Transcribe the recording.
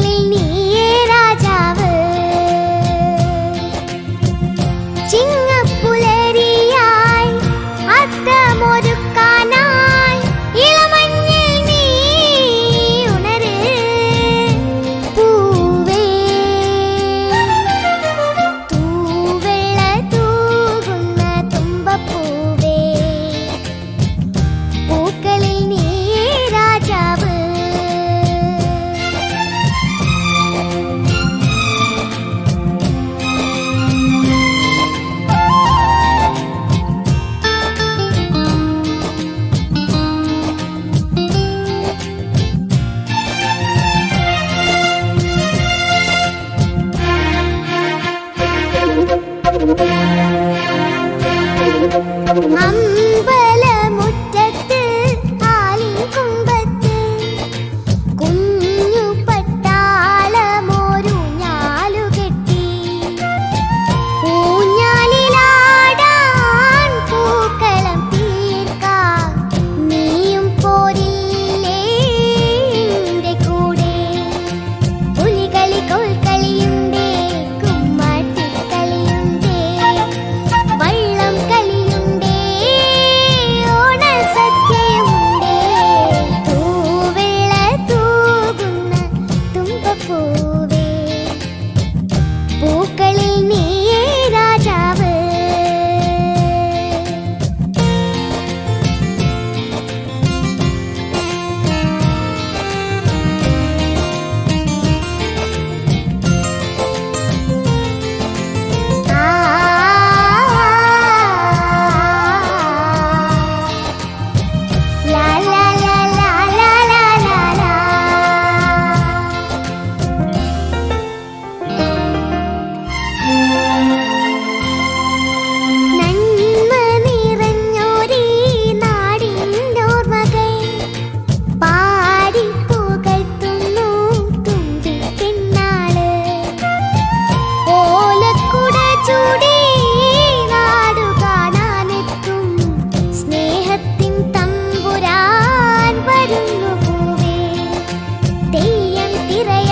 അമ്പലമുറ്റത്ത് ആലിൻ കുമ്പത്ത് കുഞ്ഞു പട്ടാളമോരു ഞാലുകെട്ടി ഊഞ്ഞാലിലാടാൻ പൂക്കളം തീർക്കാൻ നീയും പോരില്ലേ എൻ്റെ കൂടെ പുലികളി കോൽക്കളിയുണ്ടേ കുമ്മാട്ടിക്കളിയുണ്ടേ വള്ളം കളിയുണ്ടേ ഓണസദ്യയുണ്ടേ തൂവെള്ള തൂകുന്ന തുമ്പപ്പൂവേ പൂക്കളിൽ നീയേ രാജാവ് ലാ ലാ ലാ ലാ ലാ ലാ ലാ ലാ നന്മ നിറഞ്ഞോരീ നാടിനോർമകൾ പാടി പുകഴ്ത്തുന്നു തുമ്പിപ്പെണ്ണാള് ഓലക്കുട ചൂടി നാടു കാണാനെത്തും സ്നേഹത്തിൻ തമ്പുരാൻ വരുന്നു പൂവേ തെയ്യം തിറയ